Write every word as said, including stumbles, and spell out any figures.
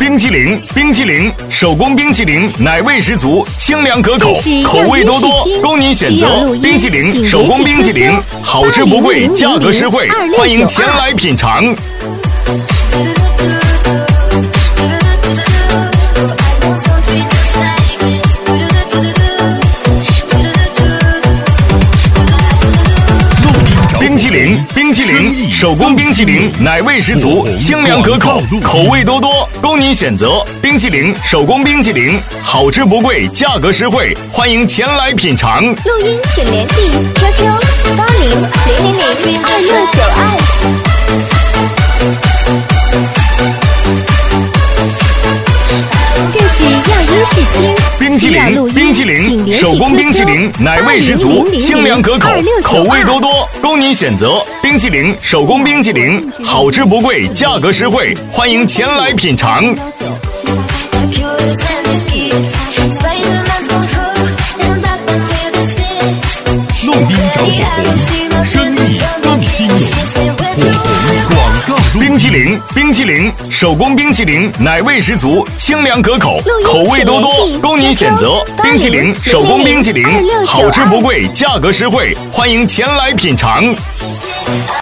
冰淇淋，冰淇淋，手工冰淇淋，奶味十足，清凉可口，口味多多，供您选择。冰淇淋，手工冰淇淋，好吃不贵，价格实惠，欢迎前来品尝。冰淇淋，冰淇淋，手工冰淇淋，奶味十足，清凉可口，口味多多，供您选择。冰淇淋，手工冰淇淋，好吃不贵，价格实惠，欢迎前来品尝。 录音请联系 Q Q 八零零零零二六九二。这是亚音视听， 冰淇淋，冰淇淋，手工冰淇淋，奶味十足，清凉可口，口味多多，供您选择。冰淇淋，手工冰淇淋，好吃不贵，价格实惠，欢迎前来品尝。 录音找火红，生意更兴隆。火红广告录音。 冰淇淋，冰淇淋，手工冰淇淋，奶味十足，清凉可口，口味多多，供您选择。冰淇淋，手工冰淇淋，好吃不贵，价格实惠，欢迎前来品尝。